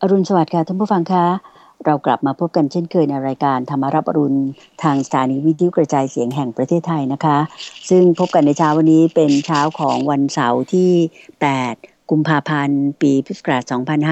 รุณสวัสดิ์ค่ะท่านผู้ฟังคะเรากลับมาพบกันเช่นเคยในรายการธรรมารับอรุณทางสถานีวิทยุกระจายเสียงแห่งประเทศไทยนะคะซึ่งพบกันในเช้าวันนี้เป็นเช้าของวันเสาร์ที่8กุมภาพันธ์ปีพุทธศักราช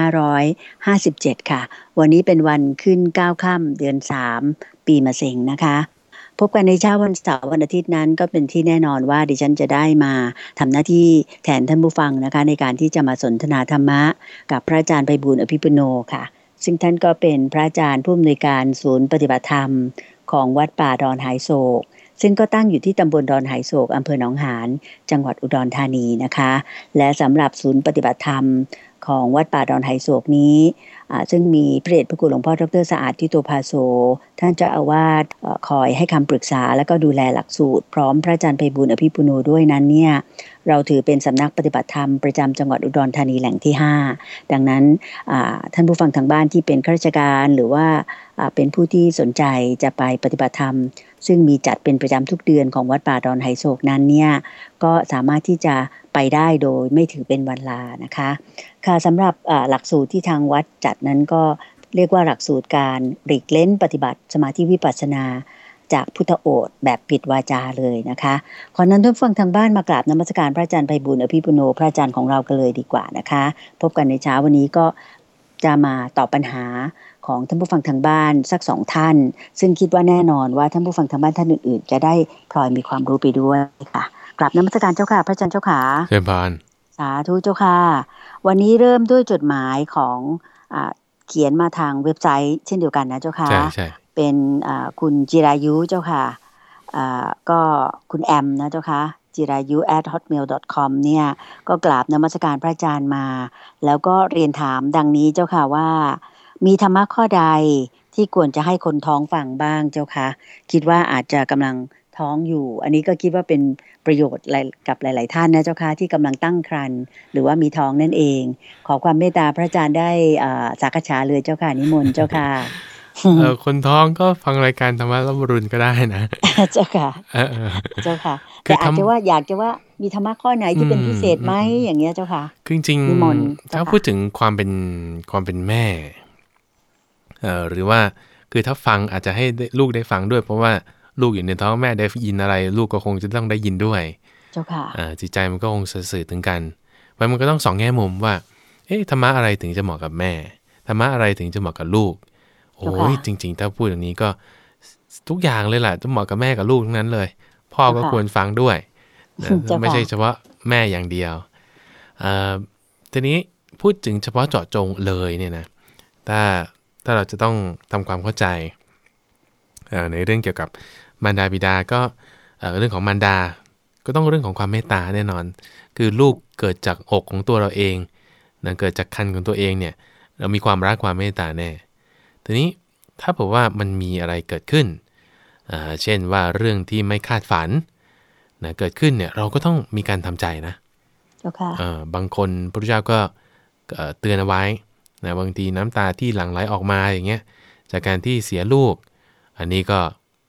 2557ค่ะวันนี้เป็นวันขึ้น9ค่ำเดือน3ปีมะเส็งนะคะพบกันในเช้าวันเสาร์วันอาทิตย์นั้นก็เป็นที่แน่นอนว่าดิฉันจะได้มาทำหน้าที่แทนท่านผู้ฟังนะคะในการที่จะมาสนทนาธรรมะกับพระอาจารย์ไพบูลย์อภิปุโนค่ะซึ่งท่านก็เป็นพระอาจารย์ผู้อำนวยการศูนย์ปฏิบัติธรรมของวัดป่าดอนหายโศกซึ่งก็ตั้งอยู่ที่ตำบลดอนหายโศกอำเภอหนองหานจังหวัดอุดรธานีนะคะและสำหรับศูนย์ปฏิบัติธรรมของวัดป่าดอนหายโศกนี้ซึ่งมีพระเดชพระคุณหลวงพ่อดร.สะอาดทิโตภาโสท่านเจ้าอาวาสคอยให้คำปรึกษาและก็ดูแลหลักสูตรพร้อมพระอาจารย์ไพบูลย์อภิปุโนด้วยนั้นเนี่ยเราถือเป็นสำนักปฏิบัติธรรมประจำจังหวัดอุดรธานีแหล่งที่5ดังนั้นท่านผู้ฟังทางบ้านที่เป็นข้าราชการหรือว่าเป็นผู้ที่สนใจจะไปปฏิบัติธรรมซึ่งมีจัดเป็นประจำทุกเดือนของวัดป่าดอนไหโศกนั้นเนี่ยก็สามารถที่จะไปได้โดยไม่ถือเป็นวันลานะคะค่ะสำหรับหลักสูตรที่ทางวัดจัดนั้นก็เรียกว่าหลักสูตรการหลีกเล้นปฏิบัติสมาธิวิปัสสนาจากพุทธโอษฐ์แบบปิดวาจาเลยนะคะขอนั้นท่านฟังทางบ้านมากราบนมัสการพระอาจารย์ไพบูลย์อภิปุโนพระอาจารย์ของเรากันเลยดีกว่านะคะพบกันในเช้าวันนี้ก็จะมาตอบปัญหาของท่านผู้ฟังทางบ้านสัก2ท่านซึ่งคิดว่าแน่นอนว่าท่านผู้ฟังทางบ้านท่านอื่นๆจะได้พลอยมีความรู้ไปด้วยค่ะกราบนมัสการเจ้าค่ะพระอาจารย์เจ้าค่ะเชิญพานสาธุเจ้าค่ะวันนี้เริ่มด้วยจดหมายของเขียนมาทางเว็บไซต์เช่นเดียวกันนะเจ้าค่ะใช่เป็นคุณจิรายุเจ้าค่ะก็คุณแอมนะเจ้าค่ะจิรายุ @hotmail.com เนี่ยก็กราบนมัสการพระอาจารย์มาแล้วก็เรียนถามดังนี้เจ้าค่ะว่ามีธรรมะข้อใดที่ควรจะให้คนท้องฟังบ้างเจ้าค่ะคิดว่าอาจจะกำลังท้องอยู่อันนี้ก็คิดว่าเป็นประโยชน์กับหลายๆท่านนะเจ้าค่ะที่กำลังตั้งครรภ์หรือว่ามีท้องนั่นเองขอความเมตตาพระอาจารย์ได้สักษาเลยเจ้าค่ะนิมนต์เจ้าค่ะคนท้องก็ฟังรายการธรรมะรับรุณก็ได้นะเจ้าค่ะเจ้าค่ะแต่อาจจะว่าอยากจะว่ามีธรรมะข้อไหนที่เป็นพิเศษไหมอย่างเงี้ยเจ้าค่ะคือจริงๆถ้าพูดถึงความเป็นแม่หรือว่าคือถ้าฟังอาจจะให้ลูกได้ฟังด้วยเพราะว่าลูกอยู่ในท้องแม่ได้ยินอะไรลูกก็คงจะต้องได้ยินด้วยเจ้าค่ะจิตใจมันก็คงสื่อถึงกันมันก็ต้อง2แง่มุมว่าธรรมะอะไรถึงจะเหมาะกับแม่ธรรมะอะไรถึงจะเหมาะกับลูกโอ้ยจริงๆถ้าพูดอย่างนี้ก็ทุกอย่างเลยแหละจะเหมาะกับแม่กับลูกทั้งนั้นเลยพ่อก็ควรฟังด้วยไม่ใช่เฉพาะแม่อย่างเดียวทีนี้พูดถึงเฉพาะเจาะจงเลยเนี่ยนะถ้าเราจะต้องทำความเข้าใจในเรื่องเกี่ยวกับมารดาบิดาก็เรื่องของมารดาก็ต้องเรื่องของความเมตตาแน่นอนคือลูกเกิดจากอกของตัวเราเองนะเกิดจากครรภ์ของตัวเองเนี่ยเรามีความรักความเมตตาแน่ทีนี้ถ้าบอกว่ามันมีอะไรเกิดขึ้นเช่นว่าเรื่องที่ไม่คาดฝันนะเกิดขึ้นเนี่ยเราก็ต้องมีการทำใจนะบางคนพระพุทธเจ้าก็เตือนเอาไว้นะบางทีน้ำตาที่หลั่งไหลออกมาอย่างเงี้ยจากการที่เสียลูกอันนี้ก็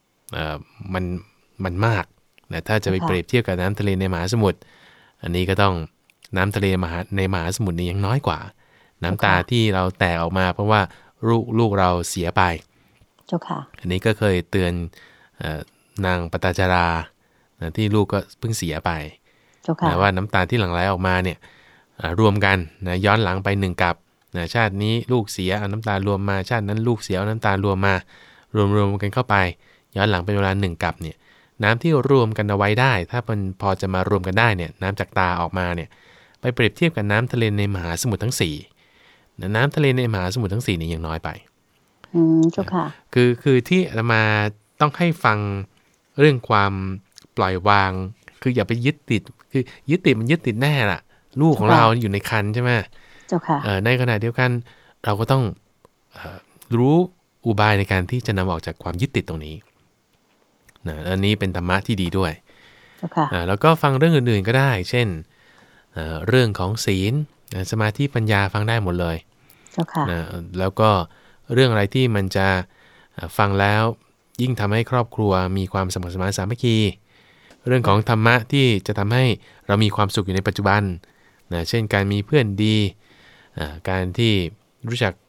มันมากนะถ้าจะไปเปรียบเทียบกับน้ำทะเลในมหาสมุทรอันนี้ก็ต้องน้ำทะเลในมหาสมุทรนี่ยังน้อยกว่าน้ำตาที่เราแตกออกมาเพราะว่าลูกเราเสียไปเจ้าค่ะอันนี้ก็เคยเตือนนางปตจารานะที่ลูกก็เพิ่งเสียไปนะว่าน้ำตาที่หลั่งไหลออกมาเนี่ยรวมกันนะย้อนหลังไป1กับนะชาตินี้ลูกเสียเอาน้ำตารวมมาชาตินั้นลูกเสียเอาน้ำตารวมมารวมกันเข้าไปย้อนหลังเป็นเวลา1กับเนี่ยน้ำที่รวมกันเอาไว้ได้ถ้ามันพอจะมารวมกันได้เนี่ยน้ำจากตาออกมาเนี่ยไปเปรียบเทียบกับน้ำทะเลในมหาสมุทรทั้ง4น้ำทะเลในมหาสมุทรทั้ง4นี่ยังน้อยไปเจ้าค่ะคือที่อาตมาต้องให้ฟังเรื่องความปล่อยวางคืออย่าไปยึดติดคือยึดติดมันยึดติดแน่ล่ะลูกของเราอยู่ในครรภ์ใช่ไหมเจ้าค่ะในขณะเดียวกันเราก็ต้องรู้อุบายในการที่จะนำออกจากความยึดติดตรงนี้นะอันนี้เป็นธรรมะที่ดีด้วยแล้วก็ฟังเรื่องอื่นๆก็ได้เช่นเรื่องของศีลสมาธิปัญญาฟังได้หมดเลยนะแล้วก็เรื่องอะไรที่มันจะฟังแล้วยิ่งทำให้ครอบครัวมีความสมัครสมานสามัคคีเรื่องของธรรมะที่จะทำให้เรามีความสุขอยู่ในปัจจุบันนะเช่นการมีเพื่อนดีการที่รู้จัก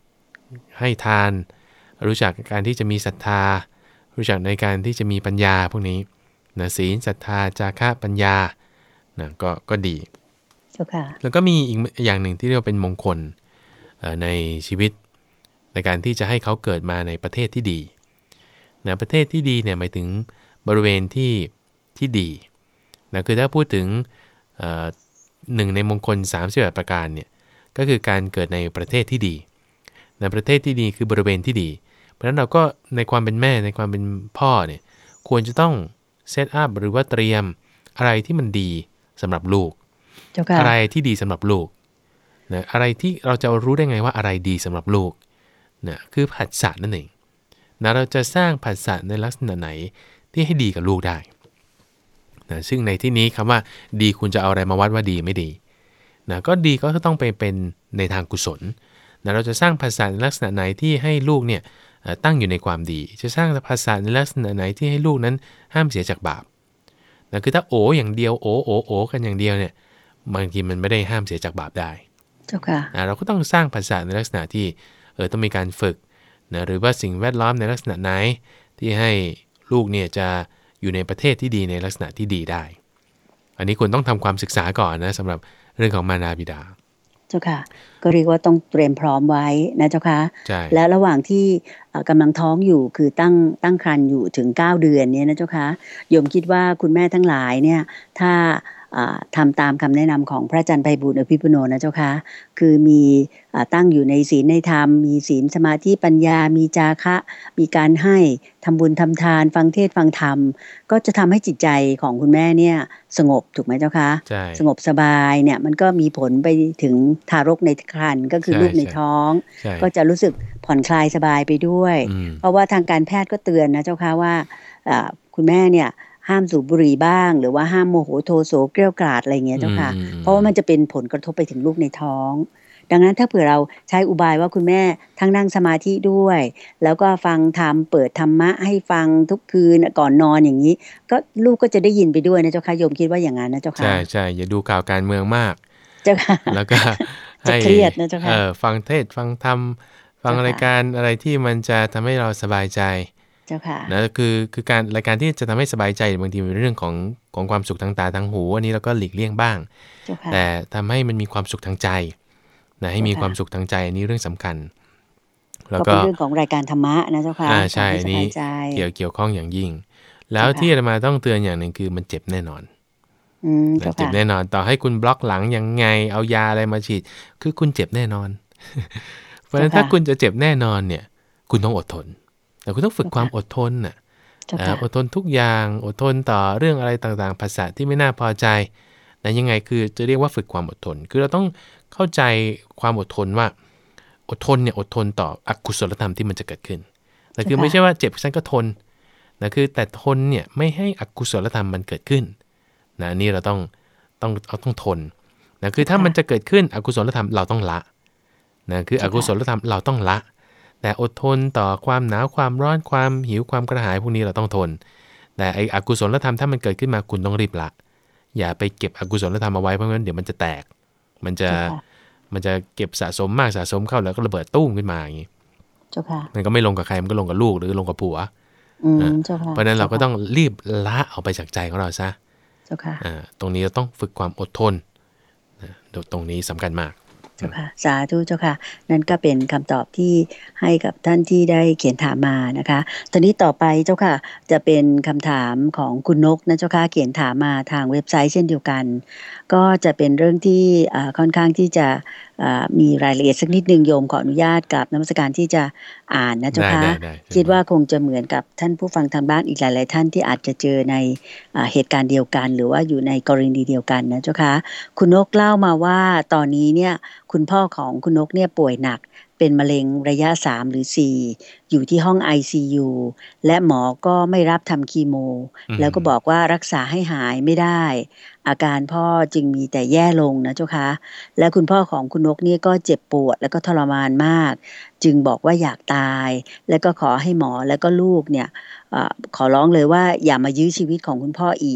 ให้ทานรู้จักการที่จะมีศรัทธารู้จักในการที่จะมีปัญญาพวกนี้นะศีลศรัทธาจาคะปัญญานะก็ดีแล้วก็มีอีกอย่างหนึ่งที่เรียกว่าเป็นมงคลในชีวิตในการที่จะให้เขาเกิดมาในประเทศที่ดีนะประเทศที่ดีเนี่ยหมายถึงบริเวณที่ดีนะคือถ้าพูดถึงหนึ่งในมงคล38ประการเนี่ยก็คือการเกิดในประเทศที่ดีในประเทศที่ดีคือบริเวณที่ดีเพราะฉะนั้นเราก็ในความเป็นแม่ในความเป็นพ่อเนี่ยควรจะต้องเซตอัพหรือว่าเตรียมอะไรที่มันดีสำหรับลูกอะไรที่ดีสำหรับลูกนะอะไรที่เราจะรู้ได้ไงว่าอะไรดีสำหรับลูกนะคือผัสสะนั่นเองนะเราจะสร้างผัสสะในลักษณะไหนที่ให้ดีกับลูกได้นะซึ่งในที่นี้คำว่าดีคุณจะเอาอะไรมาวัดว่าดีไม่ดีนะก็ดีก็ต้องไปเป็นในทางกุศลนะเราจะสร้างผัสสะในลักษณะไหนที่ให้ลูกเนี่ยตั้งอยู่ในความดีจะสร้างผัสสะในลักษณะไหนที่ให้ลูกนั้นห้ามเสียจากบาปนะคือถ้าโออย่างเดียวโอกันอย่างเดียวเนี่ยบางทีมันไม่ได้ห้ามเสียจากบาปได้เจ้าค่ะเราก็ต้องสร้างผัสสะในลักษณะที่ต้องมีการฝึกนะหรือว่าสิ่งแวดล้อมในลักษณะไหนที่ให้ลูกเนี่ยจะอยู่ในประเทศที่ดีในลักษณะที่ดีได้อันนี้คุณต้องทำความศึกษาก่อนนะสำหรับเรื่องของมารดาบิดาเจ้าค่ะก็เรียกว่าต้องเตรียมพร้อมไว้นะเจ้าค่ะและระหว่างที่กำลังท้องอยู่คือตั้งครรภ์อยู่ถึง9เดือนเนี่ยนะเจ้าค่ะโยมคิดว่าคุณแม่ทั้งหลายเนี่ยถ้าทำตามคำแนะนำของพระอาจารย์ไพบูลย์อภิปุโนนะเจ้าค่ะคือมีตั้งอยู่ในศีลในธรรมมีศีลสมาธิปัญญามีจาคะมีการให้ทำบุญทำทานฟังเทศน์ฟังธรรมก็จะทำให้จิตใจของคุณแม่เนี่ยสงบถูกไหมเจ้าคะสงบสบายเนี่ยมันก็มีผลไปถึงทารกในครรภ์ก็คือลูกในท้องก็จะรู้สึกผ่อนคลายสบายไปด้วยเพราะว่าทางการแพทย์ก็เตือนนะเจ้าค่ะว่าคุณแม่เนี่ยห้ามสูบบุหรี่บ้างหรือว่าห้ามโมโหโทโสเกรี้ยวกราดอะไรเงี้ยเจ้าค่ะเพราะว่ามันจะเป็นผลกระทบไปถึงลูกในท้องดังนั้นถ้าเผื่อเราใช้อุบายว่าคุณแม่ทั้งนั่งสมาธิด้วยแล้วก็ฟังธรรมเปิดธรรมะให้ฟังทุกคืนก่อนนอนอย่างนี้ก็ลูกก็จะได้ยินไปด้วยนะเจ้าค่ะโยมคิดว่าอย่างนั้นนะเจ้าค่ะใช่อย่าดูข่าวการเมืองมากเจ้าค่ะแล้วก็จะเครียดนะเจ้าค่ะฟังเทศฟังธรรมฟังรายการอะไรที่มันจะทำให้เราสบายใจเจ้าค่ะนะคือการรายการที่จะทำให้สบายใจบางทีเป็นเรื่องของความสุขทางตาทางหูอันนี้เราก็หลีกเลี่ยงบ้างแต่ทำให้มันมีความสุขทางใจนะให้มีความสุขทางใจอันนี้เรื่องสำคัญแล้วก็เป็นเรื่องของรายการธรรมะนะเจ้าค่ะใช่นี่เกี่ยวข้องอย่างยิ่งแล้วที่อาตมาต้องเตือนอย่างหนึ่งคือมันเจ็บแน่นอนเจ็บแน่นอนต่อให้คุณบล็อกหลังยังไงเอายาอะไรมาฉีดคือคุณเจ็บแน่นอนเพราะฉะนั้นถ้าคุณจะเจ็บแน่นอนเนี่ยคุณต้องอดทนแต่คุณต้องฝึกความอดทนน่ะอดทนทุกอย่างอดทนต่อเรื่องอะไรต่างๆภาษาที่ไม่น่าพอใจแต่ยังไงคือจะเรียกว่าฝึกความอดทนคือเราต้องเข้าใจความอดทนว่าอดทนเนี่ยอดทนต่ออกุศลธรรมที่มันจะเกิดขึ้นแต่คือไม่ใช่ว่าเจ็บฉันก็ทนนะคือแต่ทนเนี่ยไม่ให้อกุศลธรรมมันเกิดขึ้นนะนี่เราต้องทนนะคือถ้ามันจะเกิดขึ้นอกุศลธรรมเราต้องละนะคืออกุศลธรรมเราต้องละแต่อดทนต่อความหนาวความร้อนความหิวความกระหายพวกนี้เราต้องทนแต่ไอ้อกุศลธรรมถ้ามันเกิดขึ้นมาคุณต้องรีบละอย่าไปเก็บอกุศลธรรมเอาไว้เพราะงั้นเดี๋ยวมันจะแตกมันจะเก็บสะสมมากสะสมเข้าแล้วก็ระเบิดตุ้มขึ้นมาอย่างนี้มันก็ไม่ลงกับใครมันก็ลงกับลูกหรือลงกับผัวเพราะนั้นเราก็ต้องรีบละออกไปจากใจของเราซะตรงนี้เราต้องฝึกความอดทนตรงนี้สำคัญมากเจ้าค่ะสาธุเจ้าค่ะนั่นก็เป็นคำตอบที่ให้กับท่านที่ได้เขียนถามมานะคะตอนนี้ต่อไปเจ้าค่ะจะเป็นคำถามของคุณนกนะเจ้าค่ะเขียนถามมาทางเว็บไซต์เช่นเดียวกันก็จะเป็นเรื่องที่ค่อนข้างที่จะมีรายละเอียดสักนิดนึงโยมขออนุญาตกับนมัสการที่จะอ่านนะเจ้าค่ะคิดว่าคงจะเหมือนกับท่านผู้ฟังทางบ้านอีกหลายๆท่านที่อาจจะเจอในเหตุการณ์เดียวกันหรือว่าอยู่ในกรณีเดียวกันนะเจ้าค่ะคุณนกเล่ามาว่าตอนนี้เนี่ยคุณพ่อของคุณนกเนี่ยป่วยหนักเป็นมะเร็งระยะ3หรือ4อยู่ที่ห้อง ICU และหมอก็ไม่รับทำคีโมแล้วก็บอกว่ารักษาให้หายไม่ได้อาการพ่อจึงมีแต่แย่ลงนะเจ้าคะและคุณพ่อของคุณนกเนี่ยก็เจ็บปวดแล้วก็ทรมานมากจึงบอกว่าอยากตายแล้วก็ขอให้หมอแล้วก็ลูกเนี่ยขอร้องเลยว่าอย่ามายื้อชีวิตของคุณพ่ออีก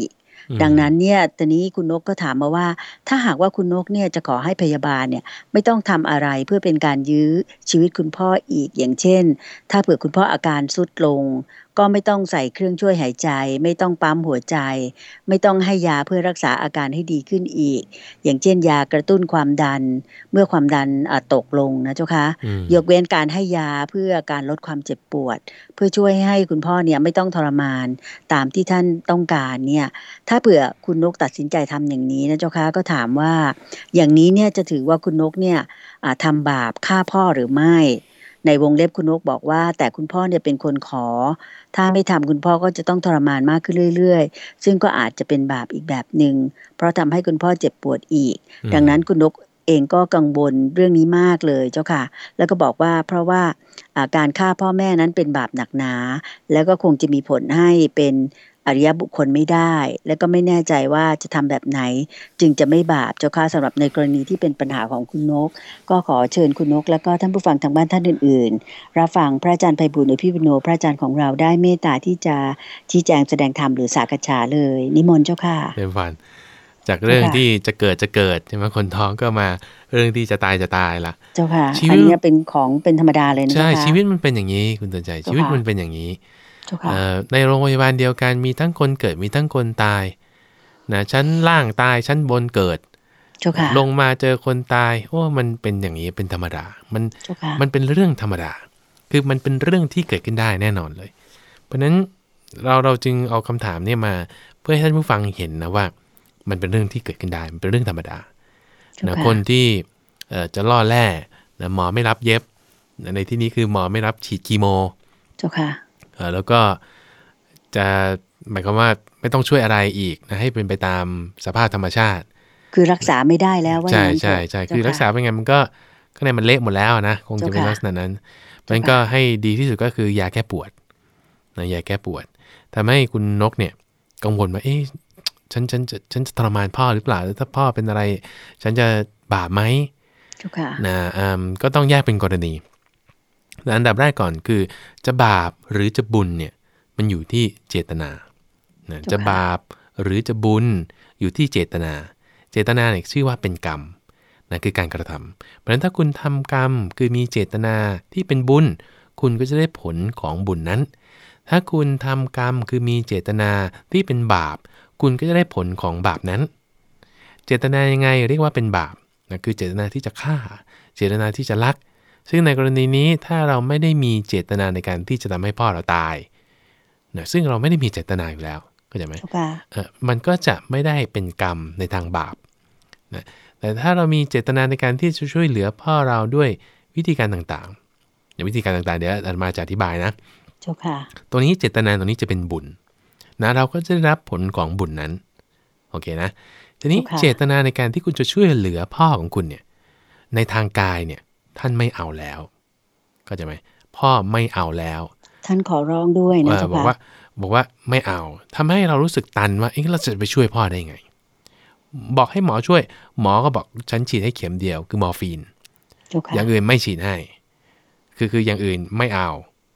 ดังนั้นเนี่ยตอนนี้คุณนกก็ถามมาว่าถ้าหากว่าคุณนกเนี่ยจะขอให้พยาบาลเนี่ยไม่ต้องทำอะไรเพื่อเป็นการยื้อชีวิตคุณพ่ออีกอย่างเช่นถ้าเผื่อคุณพ่ออาการทรุดลงก็ไม่ต้องใส่เครื่องช่วยหายใจไม่ต้องปั๊มหัวใจไม่ต้องให้ยาเพื่อรักษาอาการให้ดีขึ้นอีกอย่างเช่นยากระตุ้นความดันเมื่อความดันตกลงนะเจ้าคะยกเว้นการให้ยาเพื่อการลดความเจ็บปวดเพื่อช่วยให้คุณพ่อเนี่ยไม่ต้องทรมานตามที่ท่านต้องการเนี่ยถ้าเผื่อคุณนกตัดสินใจทำอย่างนี้นะเจ้าคะก็ถามว่าอย่างนี้เนี่ยจะถือว่าคุณนกเนี่ยทำบาปฆ่าพ่อหรือไม่ในวงเล็บคุณนกบอกว่าแต่คุณพ่อเนี่ยเป็นคนขอถ้าไม่ทำคุณพ่อก็จะต้องทรมานมากขึ้นเรื่อยๆซึ่งก็อาจจะเป็นบาปอีกแบบหนึ่งเพราะทำให้คุณพ่อเจ็บปวดอีกดังนั้นคุณนกเองก็กังวลเรื่องนี้มากเลยเจ้าค่ะแล้วก็บอกว่าเพราะว่าการฆ่าพ่อแม่นั้นเป็นบาปหนักหนาแล้วก็คงจะมีผลให้เป็นอริยบุคคลไม่ได้และก็ไม่แน่ใจว่าจะทำแบบไหนจึงจะไม่บาปเจ้าค่ะสำหรับในกรณีที่เป็นปัญหาของคุณนกก็ขอเชิญคุณนกแล้วก็ท่านผู้ฟังทางบ้านท่านอื่นๆรับฟังพระอาจารย์ไพบูลย์อภิปุโนพระอาจารย์ของเราได้เมตตาที่จะชี้แจงแสดงธรรมหรือสักษาเลยนิมนต์เจ้าค่ะเป็นฝันจากเรื่องที่จะเกิดใช่ไหมคนท้องก็มาเรื่องที่จะตายละเจ้าค่ะอันนี้เป็นของเป็นธรรมดาเลยนะใช่ชีวิตมันเป็นอย่างนี้คุณเตือนใจชีวิตมันเป็นอย่างนี้ในโรงพยาบาลเดียวกันมีทั้งคนเกิดมีทั้งคนตายนะชั้นล่างตายชั้นบนเกิดลงมาเจอคนตายโอ้มันเป็นอย่างนี้เป็นธรรมดามันเป็นเรื่องธรรมดาคือมันเป็นเรื่องที่เกิดขึ้นได้แน่นอนเลยเพราะฉะนั้นเราจึงเอาคำถามนี้มาเพื่อให้ท่านผู้ฟังเห็นนะว่ามันเป็นเรื่องที่เกิดขึ้นได้มันเป็นเรื่องธรรมดานะคนที่จะล่อแร่นะหมอไม่รับเย็บในที่นี้คือหมอไม่รับฉีดคีโมเจ้าค่ะแล้วก็จะหมายความว่าไม่ต้องช่วยอะไรอีกนะให้เป็นไปตามสภาพธรรมชาติคือรักษาไม่ได้แล้วว่าใช่ใช่ใช่คือรักษาเป็นไงมันก็ข้างในมันเละหมดแล้วนะคงจะเป็นลักษณะนั้นมันก็ให้ดีที่สุดก็คือยาแก้ปวดนะยาแก้ปวดทำให้คุณนกเนี่ยกังวลว่าฉันจะทรมานพ่อหรือเปล่าถ้าพ่อเป็นอะไรฉันจะบาปไหมนะก็ต้องแยกเป็นกรณีอันดับแรกก่อนคือจะบาปหรือจะบุญเนี่ยมันอยู่ที่เจตนานะจะบาปหรือจะบุญอยู่ที่เจตนาเนี่ยชื่อว่าเป็นกรรมนะคือการกระทำเพราะฉะนั้นถ้าคุณทำกรรมคือมีเจตนาที่เป็นบุญคุณก็จะได้ผลของบุญนั้นถ้าคุณทำกรรมคือมีเจตนาที่เป็นบาปคุณก็จะได้ผลของบาปนั้นเจตนายังไงเรียกว่าเป็นบาปนะคือเจตนาที่จะฆ่าเจตนาที่จะลักซึ่งในกรณีนี้ถ้าเราไม่ได้มีเจตนาในการที่จะทำให้พ่อเราตายนะซึ่งเราไม่ได้มีเจตนาอยู่แล้วเข้าใจไหมมันก็จะไม่ได้เป็นกรรมในทางบาปนะแต่ถ้าเรามีเจตนาในการที่จะช่วยเหลือพ่อเราด้วยวิธีการต่างๆวิธีการต่างๆเดี๋ยวอาจารย์มาจะอธิบายนะตัวนี้เจตนาตัวนี้จะเป็นบุญนะเราก็จะได้รับผลของบุญนั้นโอเคนะทีนี้เจตนาในการที่คุณจะช่วยเหลือพ่อของคุณเนี่ยในทางกายเนี่ยท่านไม่เอาแล้วเข้าใจไหมพ่อไม่เอาแล้วท่านขอร้องด้วยนะบอกว่าไม่เอาทำให้เรารู้สึกตันว่าเราจะไปช่วยพ่อได้ไงบอกให้หมอช่วยหมอก็บอกฉันฉีดให้เข็มเดียวคือมอร์ฟีนอย่างอื่นไม่ฉีดให้คืออย่างอื่นไม่เอา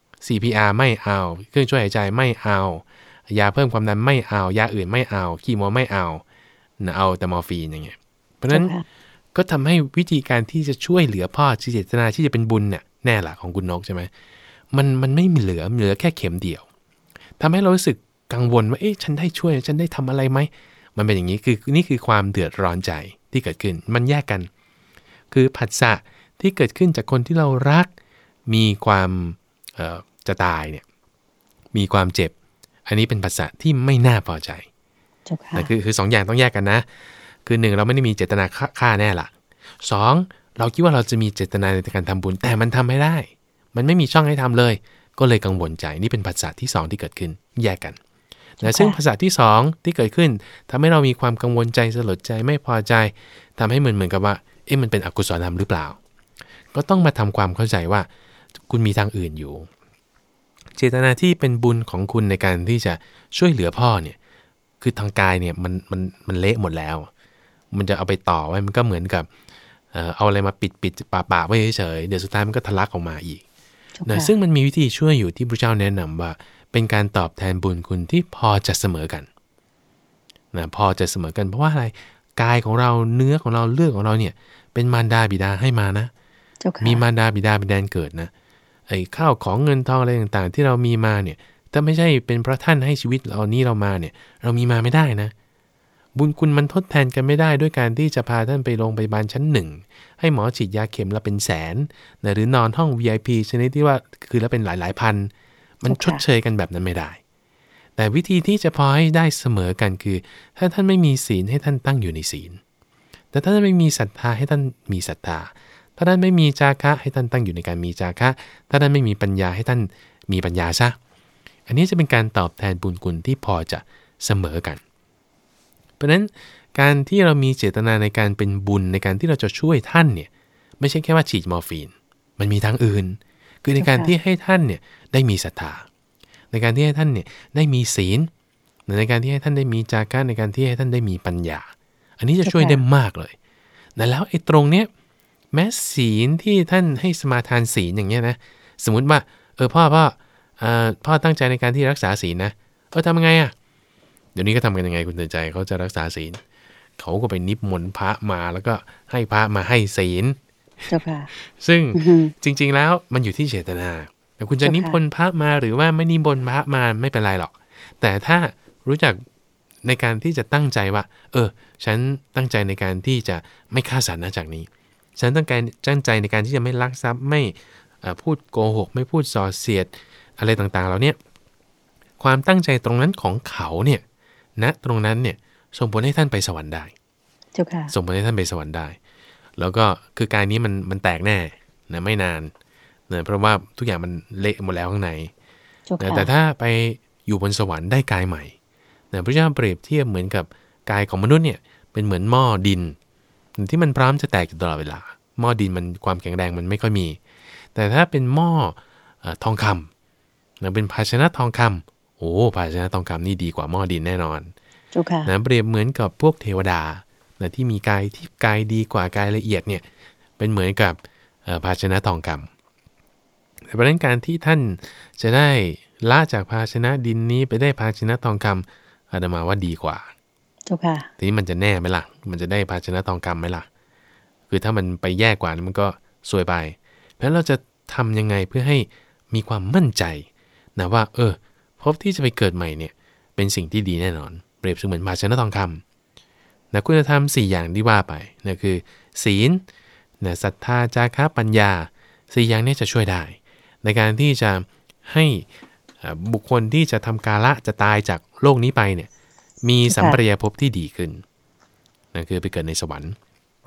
CPR ไม่เอาเครื่องช่วยหายใจไม่เอายาเพิ่มความดันไม่เอายาอื่นไม่เอาคีโมไม่เอาเอาแต่มอร์ฟีนอย่างเงี้ยเพราะฉะนั้นก็ทำให้วิธีการที่จะช่วยเหลือพ่อเจตนาที่จะเป็นบุญเนี่ยแน่ละของคุณนกใช่ไหมมันไม่มีเหลือแค่เข็มเดียวทำให้เรารู้สึกกังวลว่าฉันได้ช่วยฉันได้ทำอะไรไหมมันเป็นอย่างนี้นี่คือความเดือดร้อนใจที่เกิดขึ้นมันแยกกันคือผัสสะที่เกิดขึ้นจากคนที่เรารักมีความจะตายเนี่ยมีความเจ็บอันนี้เป็นผัสสะที่ไม่น่าพอใจนะคือ2 อย่างต้องแยกกันนะคือ1เราไม่ได้มีเจตนาฆ่าแน่ละ2เราคิดว่าเราจะมีเจตนาในการทำบุญแต่มันทำไม่ได้มันไม่มีช่องให้ทำเลยก็เลยกังวลใจนี่เป็นผัสสะที่2ที่เกิดขึ้นแยกกันนะซึ่งผัสสะที่2ที่เกิดขึ้นทำให้เรามีความกังวลใจสลดใจไม่พอใจทำให้เหมือนกับว่ามันเป็นอกุศลธรรมหรือเปล่าก็ต้องมาทำความเข้าใจว่าคุณมีทางอื่นอยู่เจตนาที่เป็นบุญของคุณในการที่จะช่วยเหลือพ่อเนี่ยคือทางกายเนี่ยมันเละหมดแล้วมันจะเอาไปต่อไว้มันก็เหมือนกับเอาอะไรมาปิดปะไว้เฉยๆเดี๋ยวสุดท้ายมันก็ทะลักออกมาอีกนะซึ่งมันมีวิธีช่วยอยู่ที่พระเจ้าแนะนำว่าเป็นการตอบแทนบุญคุณที่พอจะเสมอกันนะพอจะเสมอกันเพราะว่าอะไรกายของเราเนื้อของเราเลือดของเราเนี่ยเป็นมารดาบิดาให้มานะมีมารดาบิดาเป็นแดนเกิดนะไอ้ข้าวของเงินทองอะไรต่างๆที่เรามีมาเนี่ยถ้าไม่ใช่เป็นเพราะท่านให้ชีวิตเรานี้เรามาเนี่ยเรามีมาไม่ได้นะบุญคุณมันทดแทนกันไม่ได้ด้วยการที่จะพาท่านไปโรงพยาบาลชั้นหนึ่งให้หมอฉีดยาเข็มละเป็นแสนนะหรือนอนห้อง VIP ชนิดที่ว่าคือแล้วเป็นหลายๆพันมันชดเชยกันแบบนั้นไม่ได้แต่วิธีที่จะพอให้ได้เสมอกันคือถ้าท่านไม่มีศีลให้ท่านตั้งอยู่ในศีลแต่ถ้าท่านไม่มีศรัทธาให้ท่านมีศรัทธาถ้าท่านไม่มีจาคะให้ท่านตั้งอยู่ในการมีจาคะถ้าท่านไม่มีปัญญาให้ท่านมีปัญญาซะอันนี้จะเป็นการตอบแทนบุญคุณที่พอจะเสมอกันเพราะฉะนั้นการที่เรามีเจตนาในการเป็นบุญในการที่เราจะช่วยท่านเนี่ยไม่ใช่แค่ว่าฉีดมอร์ฟีนมันมีทางอื่นคือในการที่ให้ท่านเนี่ยได้มีศรัทธาในการที่ให้ท่านเนี่ยได้มีศีลในการที่ให้ท่านได้มีจาคะในการที่ให้ท่านได้มีปัญญาอันนี้จะช่วยได้มากเลยแล้วไอ้ตรงเนี้ยแม้ศีลที่ท่านให้สมาทานศีลอย่างเงี้ยนะสมมุติว่าพ่อตั้งใจในการที่รักษาศีลนะทำยังไงอ่ะเดี๋ยวนี้ก็ทำกันยังไงคุณเตือนใจเขาจะรักษาศีลเขาก็ไปนิมนต์พระมาแล้วก็ให้พระมาให้ศีลซึ่งจริงๆแล้วมันอยู่ที่เจตนาแต่คุณจะนิมนต์พระมาหรือว่าไม่นิมนต์พระมาไม่เป็นไรหรอกแต่ถ้ารู้จักในการที่จะตั้งใจว่าฉันตั้งใจในการที่จะไม่ฆ่าสัตว์นะจากนี้ฉันตั้งใจในการที่จะไม่ลักทรัพย์ไม่พูดโกหกไม่พูดส่อเสียดอะไรต่างๆเหล่านี้ความตั้งใจตรงนั้นของเขาเนี่ยณตรงนั้นเนี่ยส่งผลให้ท่านไปสวรรค์ได้ส่งผลให้ท่านไปสวรรค์ได้แล้วก็คือกายนี้มันแตกแน่นะไม่นานนะเพราะว่าทุกอย่างมันเละหมดแล้วข้างในนะแต่ถ้าไปอยู่บนสวรรค์ได้กายใหม่นะพระเจ้าเปรียบเทียบเหมือนกับกายของมนุษย์เนี่ยเป็นเหมือนหม้อดินที่มันพร้อมจะแตกอยู่ตลอดเวลาหม้อดินมันความแข็งแรงมันไม่ค่อยมีแต่ถ้าเป็นหม้อทองคำนะเป็นภาชนะทองคำภาชนะทองคำนี่ดีกว่าหม้อดินแน่นอนนะเปรียบเหมือนกับพวกเทวดานะที่มีกายที่กายดีกว่ากายละเอียดเนี่ยเป็นเหมือนกับภาชนะทองคำแต่เพราะฉะนั้นการที่ท่านจะได้ละจากภาชนะดินนี้ไปได้ภาชนะทองคำอาตมาว่าดีกว่าทีนี้มันจะแน่ไหมล่ะมันจะได้ภาชนะทองคำไหมล่ะคือถ้ามันไปแย่กว่ามันก็ซวยไปเพราะฉะนั้นเราจะทำยังไงเพื่อให้มีความมั่นใจนะว่าภพที่จะไปเกิดใหม่เนี่ยเป็นสิ่งที่ดีแน่นอนเปรียบเสมือนภาชนะทองคำนะคุณธรรม4อย่างที่ว่าไปนะคือศีลนะศรัทธาจาคะปัญญา4อย่างนี้จะช่วยได้ในการที่จะให้บุคคลที่จะทำกาละจะตายจากโลกนี้ไปเนี่ยมีสัมปรายภพที่ดีขึ้นนะคือไปเกิดในสวรรค์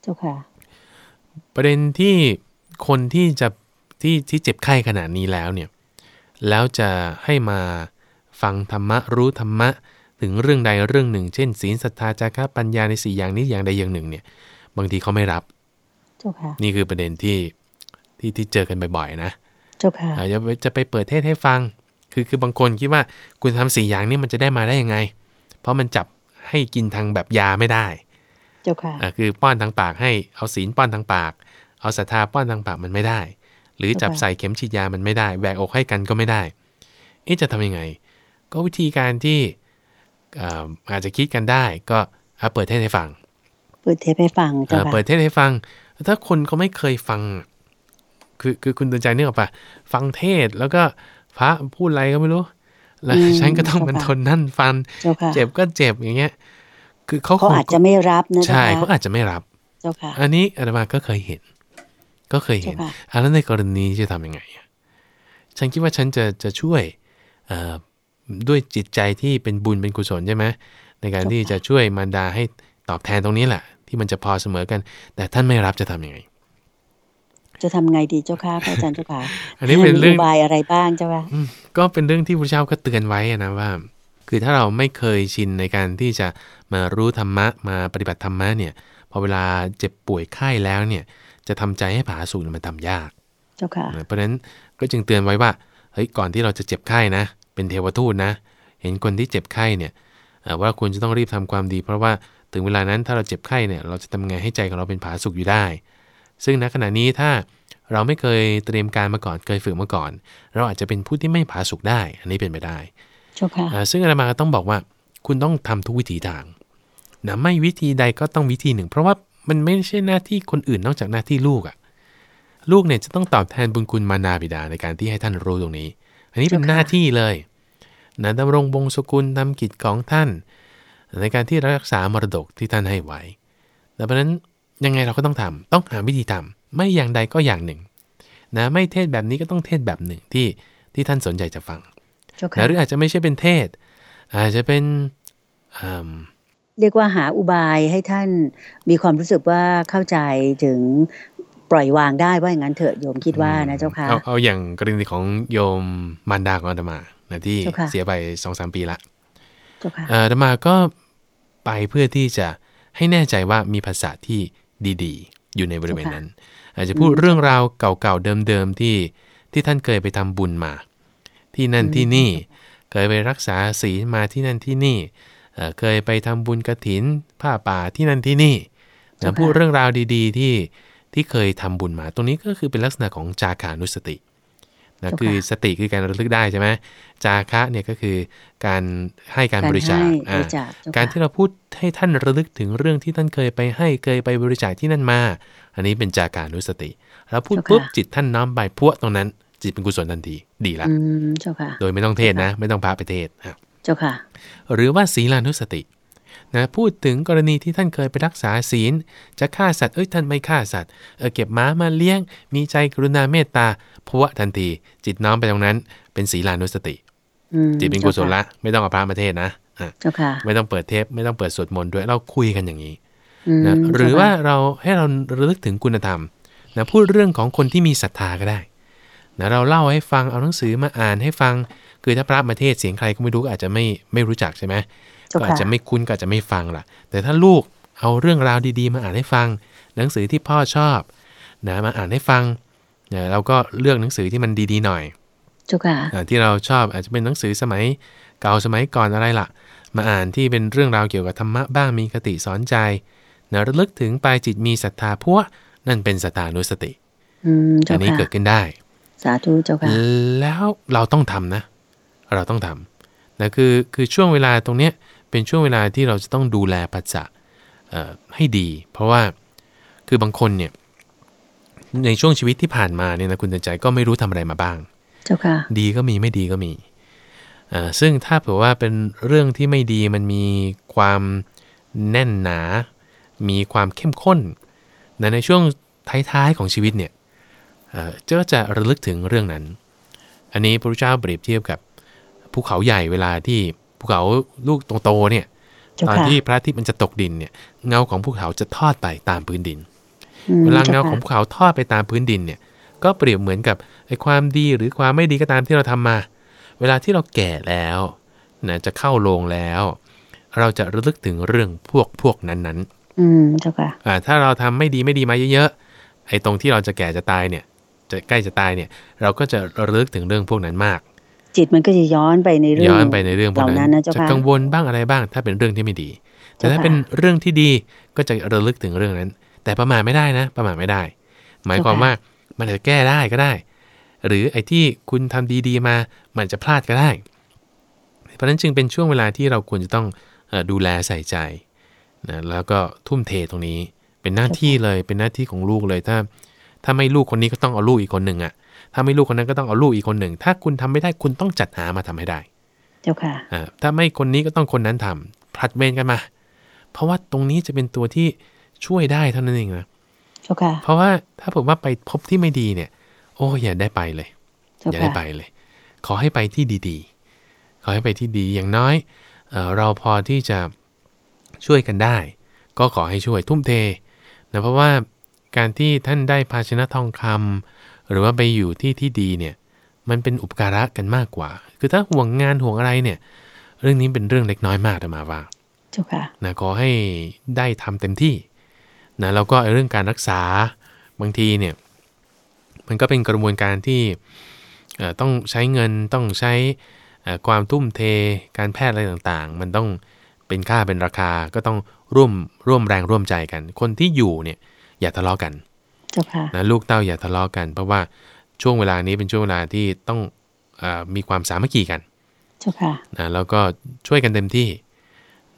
ประเด็นที่คนที่จะที่เจ็บไข้ขนาดนี้แล้วเนี่ยแล้วจะให้มาฟังธรรมะรู้ธรรมะถึงเรื่องใดเรื่องหนึ่งเช่นศีลศรัทธาจาคะปัญญาใน4อย่างนี้อย่างใดอย่างหนึ่งเนี่ยบางทีเขาไม่รับนี่คือประเด็นที่เจอกันบ่อยๆนะจะไปเปิดเทศให้ฟังคือบางคนคิดว่าคุณทำ4อย่างนี้มันจะได้มาได้ยังไงเพราะมันจับให้กินทางแบบยาไม่ได้คือป้อนทางปากให้เอาศีลป้อนทางปากเอาศรัทธาป้อนทางปากมันไม่ได้หรือจับใส่เข็มฉีดยามันไม่ได้แบกอกให้กันก็ไม่ได้จะทำยังไงก็วิธีการที่อาจจะคิดกันได้ก็เปิดเทศให้ฟังเปิดเทศให้ฟังถ้าคนเขาไม่เคยฟังคือคุณเตือนใจนึกออกปะฟังเทศแล้วก็พระพูดอะไรก็ไม่รู้แล้วฉันก็ต้องมันทนนั่นฟังเจ็บก็เจ็บอย่างเงี้ยคือเขาอาจจะไม่รับนะใช่เขาอาจจะไม่รับอันนี้อาตมาก็เคยเห็นแล้วในกรณีจะทำยังไงฉันคิดว่าฉันจะช่วยด้วยจิตใจที่เป็นบุญเป็นกุศลใช่ไหมในการที่จะช่วยมารดาให้ตอบแทนตรงนี้แหละที่มันจะพอเสมอกันแต่ท่านไม่รับจะทำยังไงจะทำไงดีเจ้าค่ะพระอาจารย์เจ้าค่ะอันนี้เป็นเรื่องอุบายอะไรบ้างเจ้าค่ะก็เป็นเรื่องที่พระเจ้าก็เตือนไว้นะว่าคือถ้าเราไม่เคยชินในการที่จะมารู้ธรรมะมาปฏิบัติธรรมะเนี่ยพอเวลาเจ็บป่วยไข้แล้วเนี่ยจะทำใจให้ผาสุกมันทำยากเจ้าค่ะเพราะฉะนั้นก็จึงเตือนไว้ว่าเฮ้ยก่อนที่เราจะเจ็บไข้นะเป็นเทวทูตนะเห็นคนที่เจ็บไข้เนี่ยว่าควรจะต้องรีบทำความดีเพราะว่าถึงเวลานั้นถ้าเราเจ็บไข้เนี่ยเราจะทำไงให้ใจของเราเป็นผาสุกอยู่ได้ซึ่งณขณะนี้ถ้าเราไม่เคยเตรียมการมาก่อนเคยฝึกมาก่อนเราอาจจะเป็นผู้ที่ไม่ผาสุกได้อันนี้เป็นไปได้ซึ่งอาตมาต้องบอกว่าคุณต้องทำทุกวิถีทางนะไม่วิธีใดก็ต้องวิธีหนึ่งเพราะว่ามันไม่ใช่หน้าที่คนอื่นนอกจากหน้าที่ลูกอ่ะลูกเนี่ยจะต้องตอบแทนบุญคุณมารดาบิดาในการที่ให้ท่านรู้ตรงนี้อันนี้เป็นหน้าที่เลยนะดำรงวงศกุลทำกิจของท่านในการที่รักษามรดกที่ท่านให้ไว้แต่เพราะนั้นยังไงเราก็ต้องทำต้องหาวิธีทำไม่อย่างใดก็อย่างหนึ่งนะไม่เทศแบบนี้ก็ต้องเทศแบบหนึ่งที่ท่านสนใจจะฟังหรืออาจจะไม่ใช่เป็นเทศอาจจะเป็นเรียกว่าหาอุบายให้ท่านมีความรู้สึกว่าเข้าใจถึงปล่อยวางได้ว่าอย่างนั้นเถอะโยมคิดว่านะเจ้าค่ะเอาอย่างกรณีของโยมมารดาของอาตมานะที่เสียไป 2-3 ปีละอาตมาก็ไปเพื่อที่จะให้แน่ใจว่ามีภาษาที่ดีๆอยู่ในบริเวณนั้นอาจจะพูดเรื่องราวเก่าๆเดิมๆที่ท่านเคยไปทำบุญมาที่นั่นที่นี่เคยไปรักษาศีลมาที่นั่นที่นี่เคยไปทำบุญกฐินผ้าป่าที่นั่นที่นี่พูดเรื่องราวดีๆที่เคยทำบุญมาตรงนี้ก็คือเป็นลักษณะของจาคานุสตินะคือสติคือการระลึกได้ใช่ไหมจาคะเนี่ยก็คือการให้การบริจาคการที่เราพูดให้ท่านระลึกถึงเรื่องที่ท่านเคยไปให้เคยไปบริจาคที่นั่นมาอันนี้เป็นจากานุสติแล้วพูดปุ๊บจิตท่านน้อมไปพวกตรงนั้นจิตเป็นกุศลทันทีดีละโดยไม่ต้องเทศนะไม่ต้องพาไปเทศเจ้าค่ะหรือว่าศีลานุสตินะพูดถึงกรณีที่ท่านเคยไปรักษาศีลจะฆ่าสัตว์ท่านไม่ฆ่าสัตว์เก็บม้ามาเลี้ยงมีใจกรุณาเมตตาพวะทันทีจิตน้อมไปตรงนั้นเป็นศีลานุสติจิตเป็นกุศลละไม่ต้องเอาพระมาเทศนะไม่ต้องเปิดเทปไม่ต้องเปิดสวดมนต์ด้วยเราคุยกันอย่างนี้นะหรือว่าเราให้เราระลึกถึงคุณธรรมนะพูดเรื่องของคนที่มีศรัทธาก็ได้นะเราเล่าให้ฟังเอาหนังสือมาอ่านให้ฟังคือถ้าพระมาเทศเสียงใครก็ไม่รู้อาจจะไม่รู้จักใช่ไหมก็อาจจะไม่คุ้นก็อาจจะไม่ฟังล่ะแต่ถ้าลูกเอาเรื่องราวดีๆมาอ่านให้ฟังหนังสือที่พ่อชอบนะมาอ่านให้ฟังนะเราก็เลือกหนังสือที่มันดีๆหน่อยที่เราชอบอาจจะเป็นหนังสือสมัยเก่าสมัยก่อนอะไรล่ะมาอ่านที่เป็นเรื่องราวเกี่ยวกับธรรมะบ้างมีคติสอนใจนะระลึกถึงปลายจิตมีศรัทธาพวกนั่นเป็นศรัทธานุสติอันนี้เกิดขึ้นได้สาธุเจ้าค่ะแล้วเราต้องทำนะเราต้องทำนะคือช่วงเวลาตรงเนี้ยเป็นช่วงเวลาที่เราจะต้องดูแลปัจจะให้ดีเพราะว่าคือบางคนเนี่ยในช่วงชีวิตที่ผ่านมาเนี่ยนะคุณใจก็ไม่รู้ทำอะไรมาบ้างเจ้าค่ะดีก็มีไม่ดีก็มีซึ่งถ้าเผื่อว่าเป็นเรื่องที่ไม่ดีมันมีความแน่นหนามีความเข้มข้นในช่วงท้ายๆของชีวิตเนี่ยจะระลึกถึงเรื่องนั้นอันนี้พระพุทธเจ้าเปรียบเทียบกับภูเขาใหญ่เวลาที่ภูเขาลูกโตๆเนี่ยตอนที่พระอาทิตย์มันจะตกดินเนี่ยเงาของภูเขาจะทอดไปตามพื้นดินเวลาเงาของภูเขาทอดไปตามพื้นดินเนี่ยก็เปรียบเหมือนกับไอ้ความดีหรือความไม่ดีก็ตามที่เราทำมาเวลาที่เราแก่แล้วนะจะเข้าโรงแล้วเราจะระลึกถึงเรื่องพวกนั้นเจ้าค่ะถ้าเราทำไม่ดีมาเยอะๆไอ้ตรงที่เราจะแก่จะตายเนี่ยจะใกล้จะตายเนี่ยเราก็จะระลึกถึงเรื่องพวกนั้นมากจิตมันก็จะย้อนไปในเรื่องพวกนั้นจะกังวลบ้างอะไรบ้างถ้าเป็นเรื่องที่ไม่ดีแต่ถ้าเป็นเรื่องที่ดีก็จะระลึกถึงเรื่องนั้นแต่ประมาทไม่ได้นะประมาทไม่ได้หมายความว่ามันจะแก้ได้ก็ได้หรือไอ้ที่คุณทำดีๆมามันจะพลาดก็ได้เพราะฉะนั้นจึงเป็นช่วงเวลาที่เราควรจะต้องดูแลใส่ใจนะแล้วก็ทุ่มเทตรงนี้เป็นหน้าที่เลยเป็นหน้าที่ของลูกเลยถ้าไม่ลูกคนนี้ก็ต้องเอาลูกอีกคนหนึ่งอ่ะถ้าไม่ลูกคนนั้นก็ต้องเอาลูกอีกคนหนึ่งถ้าคุณทำไม่ได้คุณต้องจัดหามาทำให้ได้เจ้าค่ะถ้าไม่คนนี้ก็ต้องคนนั้นทำผลัดเวรกันมาเพราะว่าตรงนี้จะเป็นตัวที่ช่วยได้เท่านั้นเองนะเจ้าค่ะเพราะว่าถ้าผมว่าไปพบที่ไม่ดีเนี่ยโอ้อย่าได้ไปเลยอย่าได้ไปเลยขอให้ไปที่ดีๆขอให้ไปที่ดีอย่างน้อยเราพอที่จะช่วยกันได้ก็ขอให้ช่วยทุ่มเทนะเพราะว่าการที่ท่านได้ภาชนะทองคำหรือว่าไปอยู่ที่ดีเนี่ยมันเป็นอุปการะกันมากกว่าคือถ้าห่วงงานห่วงอะไรเนี่ยเรื่องนี้เป็นเรื่องเล็กน้อยมากแต่มาว่าเจ้าค่ะนะขอให้ได้ทำเต็มที่นะแล้วก็เรื่องการรักษาบางทีเนี่ยมันก็เป็นกระบวนการที่ต้องใช้เงินต้องใช้ความทุ่มเทการแพทย์อะไรต่างๆมันต้องเป็นค่าเป็นราคาก็ต้องร่วมแรงร่วมใจกันคนที่อยู่เนี่ยอย่าทะเลาะกันนะลูกเต้าอย่าทะเลาะกันเพราะว่าช่วงเวลานี้เป็นช่วงเวลาที่ต้องมีความสามัคคีกันนะแล้วก็ช่วยกันเต็มที่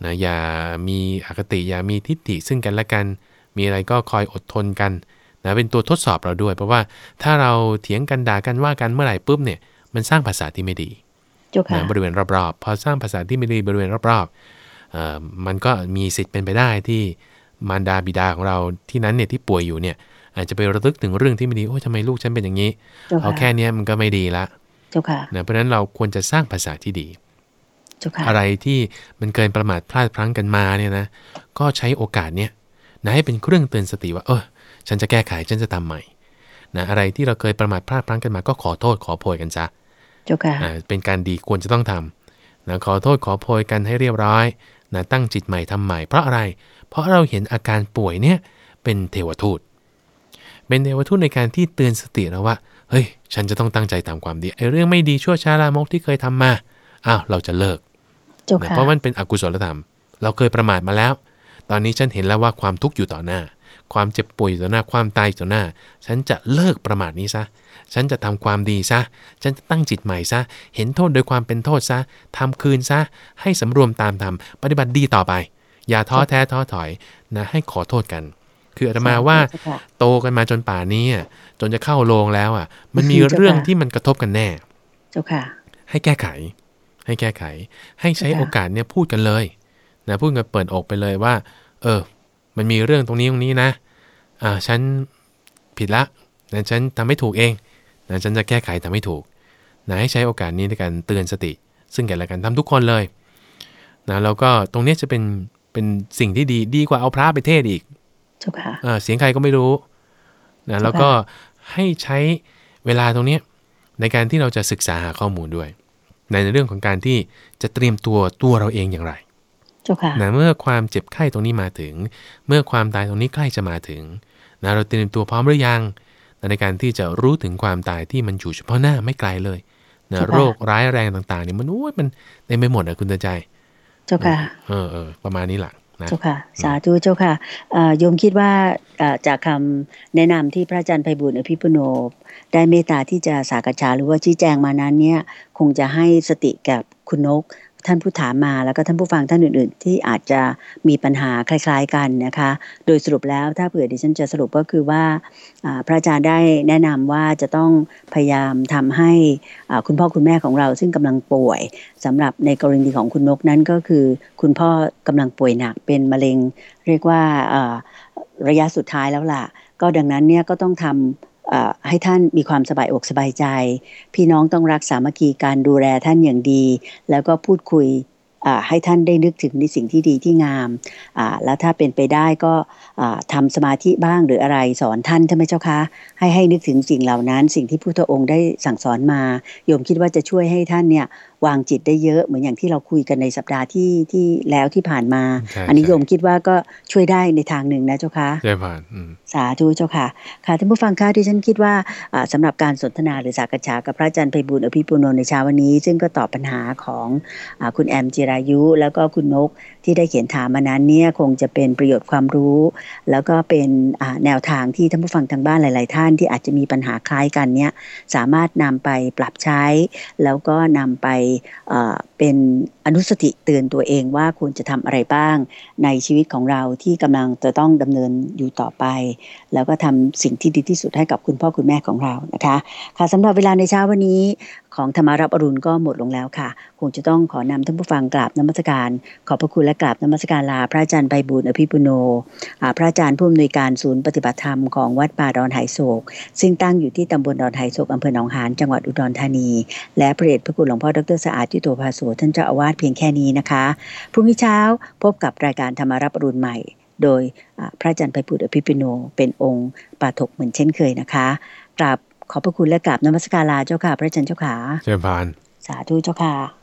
นะอย่ามีอคติอย่ามีทิฏฐิซึ่งกันและกันมีอะไรก็คอยอดทนกันนะเป็นตัวทดสอบเราด้วยเพราะว่าถ้าเราเถียงกันด่ากันว่ากันเมื่อไหร่ปุ๊บเนี่ยมันสร้างภาษาที่ไม่ดีนะบริเวณรอบๆพอสร้างภาษาที่ไม่ดีบริเวณรอบๆมันก็มีสิทธิ์เป็นไปได้ที่มารดาบิดาของเราที่นั้นเนี่ยที่ป่วยอยู่เนี่ยอาจจะไประลึกถึงเรื่องที่ไม่ดีโอ้ยทำไมลูกฉันเป็นอย่างนี้เอาแค่นี้มันก็ไม่ดีละนะเพราะฉะนั้นเราควรจะสร้างภาษาที่ดีอะไรที่มันเกินประมาทพลาดพลั้งกันมาเนี่ยนะก็ใช้โอกาสเนี่ยนะให้เป็นเครื่องเตือนสติว่าฉันจะแก้ไขฉันจะทำใหม่นะอะไรที่เราเคยประมาทพลาดพลั้งกันมาก็ขอโทษขอโพยกันซะเป็นการดีควรจะต้องทำนะขอโทษขอโพยกันให้เรียบร้อยนะตั้งจิตใหม่ทำใหม่เพราะอะไรเพราะเราเห็นอาการป่วยเนี่ยเป็นเทวทูตเป็นเทวทูตในการที่เตือนสติเราว่าเฮ้ยฉันจะต้องตั้งใจทำความดีไอ้เรื่องไม่ดีชั่วช้าลามกที่เคยทำมาเราจะเลิกเพราะมันเป็นอกุศลธรรมเราเคยประมาทมาแล้วตอนนี้ฉันเห็นแล้วว่าความทุกข์อยู่ต่อหน้าความเจ็บป่วยอยู่ต่อหน้าความตายอยู่ต่อหน้าฉันจะเลิกประมาทนี้ซะฉันจะทำความดีซะฉันจะตั้งจิตใหม่ซะเห็นโทษโดยความเป็นโทษซะทำคืนซะให้สำรวมตามธรรมปฏิบัติดีต่อไปอย่าท้อแท้ท้อถอยนะให้ขอโทษกันคืออาตมาว่าโตกันมาจนป่านนี้จนจะเข้าโรงแล้วมันมีเรื่องที่มันกระทบกันแน่ให้แก้ไขให้ใช้โอกาสเนี่ยพูดกันเลยนะพูดกันเปิดอกไปเลยว่ามันมีเรื่องตรงนี้นะฉันผิดละนะฉันทำไม่ถูกเองนะฉันจะแก้ไขทำให้ถูกนะให้ใช้โอกาสนี้ในการเตือนสติซึ่งกันและกันทำทุกคนเลยนะแล้วก็ตรงนี้จะเป็นสิ่งที่ดีกว่าเอาพระไปเทศอีกเสียงใครก็ไม่รู้นะแล้วก็ให้ใช้เวลาตรงนี้ในการที่เราจะศึกษาหาข้อมูลด้วยในเรื่องของการที่จะเตรียมตัวเราเองอย่างไรนะเมื่อความเจ็บไข้ตรงนี้มาถึงเมื่อความตายตรงนี้ใกล้จะมาถึงนะเราเตรียมตัวพร้อมหรือยังในการที่จะรู้ถึงความตายที่มันอยู่เฉพาะหน้าไม่ไกลเลยนะโรคร้ายแรงต่างๆเนี่ยมันเต็มไปหมดคุณตาใจเจ้าค่ะประมาณนี้แหละเจ้าค่ะสาธุเจ้าค่ะโยมคิดว่าจากคำแนะนำที่พระอาจารย์ไพบูลย์อภิปุโนได้เมตตาที่จะสักษาหรือว่าชี้แจงมานั้นเนี่ยคงจะให้สติกับคุณนกท่านผู้ถามมาแล้วก็ท่านผู้ฟังท่านอื่นๆที่อาจจะมีปัญหาคล้ายๆกันนะคะโดยสรุปแล้วถ้าเผื่อดิฉันจะสรุปก็คือว่าพระอาจารย์ได้แนะนำว่าจะต้องพยายามทำให้คุณพ่อคุณแม่ของเราซึ่งกำลังป่วยสำหรับในกรณีของคุณนกนั้นก็คือคุณพ่อกำลังป่วยหนักเป็นมะเร็งเรียกว่าระยะสุดท้ายแล้วล่ะก็ดังนั้นเนี่ยก็ต้องทำให้ท่านมีความสบายอกสบายใจพี่น้องต้องรักสามัคคีการดูแลท่านอย่างดีแล้วก็พูดคุยให้ท่านได้นึกถึงในสิ่งที่ดีที่งามแล้วถ้าเป็นไปได้ก็ทำสมาธิบ้างหรืออะไรสอนท่านใช่ไหมเจ้าคะให้นึกถึงสิ่งเหล่านั้นสิ่งที่พุทธองค์ได้สั่งสอนมาโยมคิดว่าจะช่วยให้ท่านเนี่ยวางจิตได้เยอะเหมือนอย่างที่เราคุยกันในสัปดาห์ที่แล้วที่ผ่านมาอันนี้โยมคิดว่าก็ช่วยได้ในทางหนึ่งนะเจ้าคะใช่ผ่านสาธุเจ้าค่ะค่ะท่านผู้ฟังคะที่ฉันคิดว่าสำหรับการสนทนาหรือสักษากับพระอาจารย์ไพบูลย์อภิปุโนในเช้าวันนี้ซึ่งก็ตอบปัญหาของคุณแอมจิรายุแล้วก็คุณนกที่ได้เขียนถามมานั้นเนี่ยคงจะเป็นประโยชน์ความรู้แล้วก็เป็นแนวทางที่ท่านผู้ฟังทางบ้านหลายๆท่านที่อาจจะมีปัญหาคล้ายกันเนี่ยสามารถนำไปปรับใช้แล้วก็นำไปเป็นอนุสติเตือนตัวเองว่าควรจะทำอะไรบ้างในชีวิตของเราที่กำลังจะต้องดำเนินอยู่ต่อไปแล้วก็ทำสิ่งที่ดีที่สุดให้กับคุณพ่อคุณแม่ของเรานะคะค่ะสำหรับเวลาในเช้าวันนี้ของธรรมารับอรุณก็หมดลงแล้วค่ะคงจะต้องขอนำท่านผู้ฟังกราบนมัสการขอบพระคุณและกราบนมัสการลาพระอาจารย์ไพบูลย์อภิปุโนพระอาจารย์ผู้อำนวยการศูนย์ปฏิบัติธรรมของวัดป่าดอนไหโศกซึ่งตั้งอยู่ที่ตำบลดอนไหโศกอำเภอหนองหานจังหวัดอุดรธานีและพระเดชพระคุณหลวงพ่อดร.สะอาดยุโตภาโสท่านเจ้าอาวาสเพียงแค่นี้นะคะพรุ่งนี้เช้าพบกับรายการธรรมารับอรุณใหม่โดยพระอาจารย์ไพบูลย์อภิปุโนเป็นองค์ปาฐกเหมือนเช่นเคยนะคะกราบขอบพระคุณและกราบนมัสการลาเจ้าค่ะพระอาจารย์เจ้าค่ะเชิญพานสาธุเจ้าค่ะ